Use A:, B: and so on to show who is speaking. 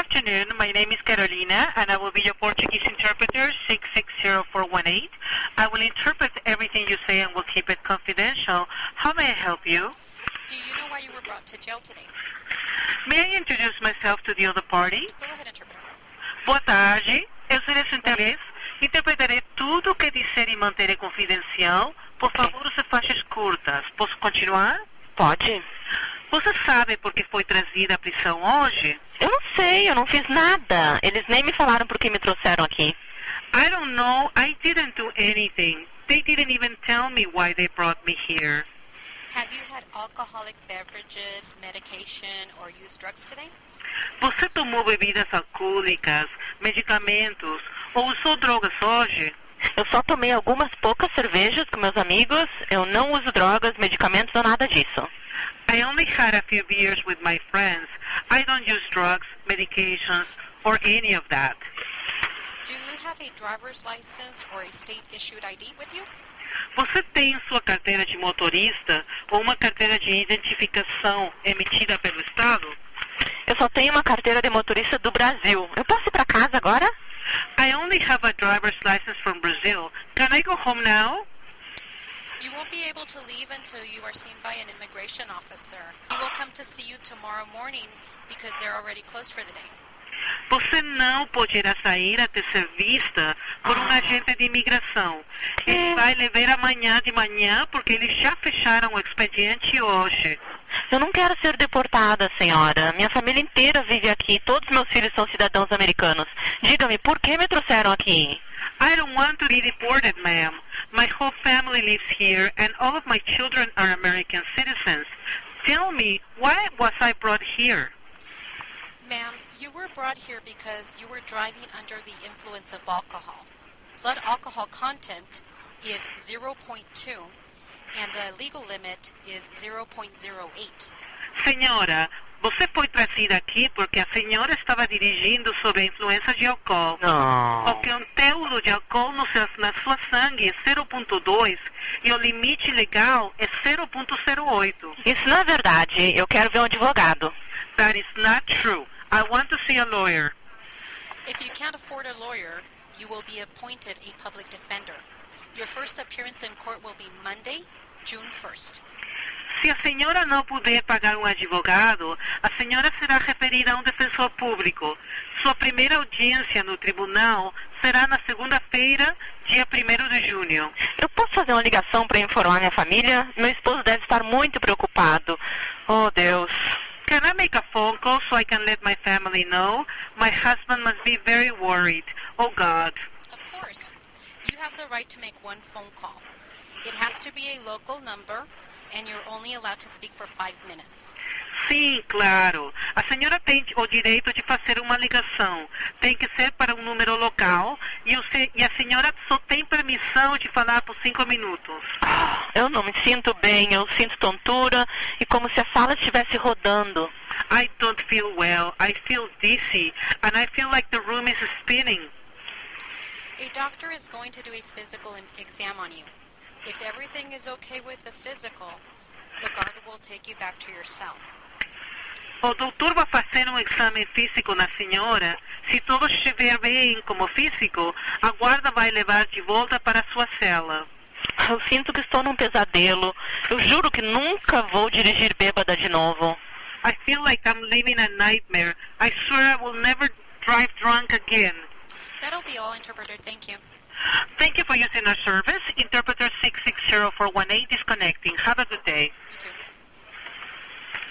A: afternoon. My name is Carolina, and I will be your Portuguese interpreter, 660418. I will interpret everything you say and will keep it confidential. How may I help you?
B: Do you know why you were brought to jail today?
A: May I introduce myself to the other party?
B: Go ahead, interpreter.
A: Boa tarde. Eu sou esse inglês. Interpretarei tudo o que disser e manterei confidencial. Por favor, use faixas curtas. Posso continuar?
C: Pode.
A: Você sabe por que foi trazida à prisão hoje?
C: Eu não sei, eu não fiz nada. Eles nem me falaram por que me trouxeram aqui.
A: I don't know. I didn't do anything. They didn't even tell me why they brought me here.
B: Have you had alcoholic beverages, medication, or used drugs today?
A: Você tomou bebidas alcoólicas, medicamentos ou usou drogas hoje?
C: Eu só tomei algumas poucas cervejas com meus amigos. Eu não uso drogas, medicamentos ou nada disso.
A: I only had a few beers with my friends. I don't use drugs, medications, or any of that.
B: Do you have a driver's license or a state-issued ID with you?
A: Você tem sua carteira de motorista ou uma carteira de identificação emitida pelo Estado?
C: Eu só tenho uma carteira de motorista do Brasil. Eu posso ir para casa agora?
A: I only have a driver's license from Brazil. Can I go home now?
B: You won't be able to leave until you are seen by an immigration officer. He will come to see you tomorrow morning because they're already closed for the day.
A: Você não poderá sair até ser vista por um agente de imigração. Ele vai lhe ver amanhã de manhã porque eles já fecharam o expediente hoje.
C: Eu não quero ser deportada, senhora. Minha família inteira vive aqui. Todos meus filhos são cidadãos americanos. Diga-me, por que me trouxeram aqui?
A: I don't want to be deported, ma'am. My whole family lives here and all of my children are American citizens. Tell me, why was I brought here?
B: Ma'am, you were brought here because you were driving under the influence of alcohol. Blood alcohol content is 0.2 and the legal limit is 0.08.
A: Senhora, você foi trazida aqui porque a senhora estava dirigindo sob a influência de álcool.
C: Não.
A: O conteúdo de álcool na sua sangue é 0.2 e o limite legal é 0.08.
C: Isso não é verdade. Eu quero ver um advogado.
A: That is not true. I want to see a lawyer.
B: If you can't afford a lawyer, you will be appointed a public defender. Your first appearance in court will be Monday, June 1st.
A: Se a senhora não puder pagar um advogado, a senhora será referida a um defensor público. Sua primeira audiência no tribunal será na segunda-feira, dia 1º de junho.
C: Eu posso fazer uma ligação para informar minha família? Meu esposo deve estar muito preocupado. Oh, Deus.
A: Can I make a phone call so I can let my family know? My husband must be very worried. Oh, God.
B: Of course. You have the right to make one phone call. It has to be a local number, and you're only allowed to speak for 5 minutes.
A: Sim, claro. A senhora tem o direito de fazer uma ligação. Tem que ser para um número local e a senhora só tem permissão de falar por 5 minutos.
C: Eu não me sinto bem, eu sinto tontura e como se a sala estivesse rodando.
A: I don't feel well. I feel dizzy and I feel like the room is spinning.
B: A doctor is going to do a physical exam on you. If everything is okay with the physical, the guard will take you back to your cell.
A: O doutor vai fazer um exame físico na senhora. Se tudo estiver bem como físico, a guarda vai levar de volta para a sua cela.
C: Eu sinto que estou num pesadelo. Eu juro que nunca vou dirigir bêbada de novo.
A: I feel like I'm living a nightmare. I swear I will never drive drunk again.
B: That'll be all, interpreter. Thank you.
A: Thank you for using our service. Interpreter 660418 disconnecting. Have a good day.
B: You too.